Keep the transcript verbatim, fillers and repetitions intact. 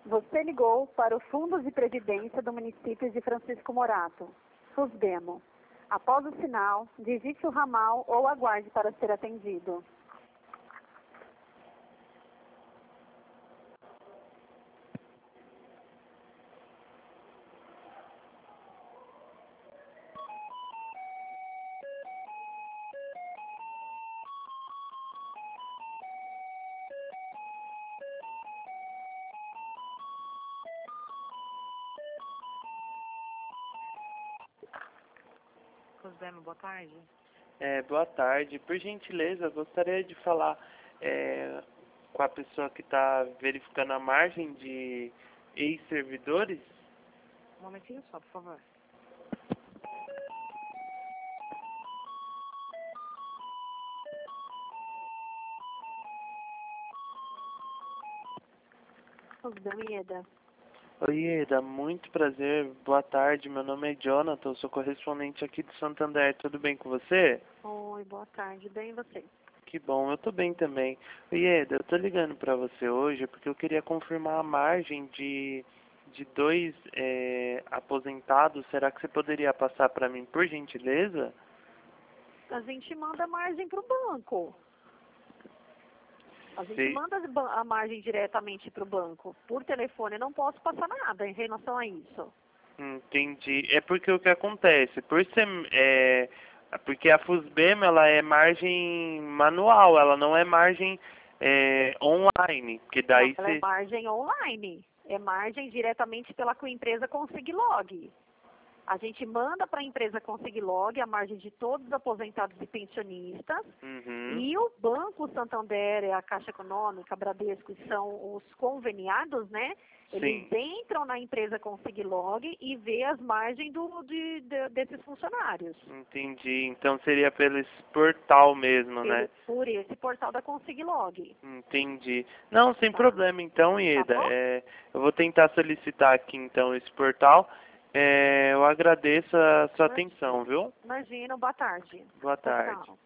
Você ligou para o Fundo de Previdência do município de Francisco Morato, FUSBEMO. Após o sinal, digite o ramal ou aguarde para ser atendido. FUSBEMO, boa tarde. É, boa tarde. Por gentileza, gostaria de falar é, com a pessoa que está verificando a margem de ex-servidores. Um momentinho só, por favor. FUSBEMO, Ieda. Oi, Eda, muito prazer. Boa tarde. Meu nome é Jonathan, eu sou correspondente aqui de Santander. Tudo bem com você? Oi, boa tarde. Bem, e você? Que bom, eu tô bem também. Oi, Eda, eu tô ligando pra você hoje porque eu queria confirmar a margem de, de dois é, aposentados. Será que você poderia passar pra mim, por gentileza? A gente manda a margem para o banco. A gente Sei. manda as ba- a margem diretamente para o banco. Por telefone, eu não posso passar nada em relação a isso. Entendi. É porque o que acontece, por ser, é, porque a FUSBEM, ela é margem manual, ela não é margem é, online, que Não, daí ela é você... margem online. É margem diretamente pela que a empresa Consiglog. A gente manda para a empresa Consiglog a margem de todos os aposentados e pensionistas. Uhum. E o Banco Santander, a Caixa Econômica, a Bradesco, que são os conveniados, né? Eles Sim, entram na empresa Consiglog e vê as margens do, de, de- desses funcionários. entendi. Então seria pelo esse portal mesmo, né? Pelo, por esse portal da Consiglog. Entendi. Não, sem Tá, problema então, tá Ieda. bom? É, eu vou tentar solicitar aqui então esse portal. É, eu agradeço a sua atenção, viu? Imagina, boa tarde. Boa Tchau, tarde. tchau.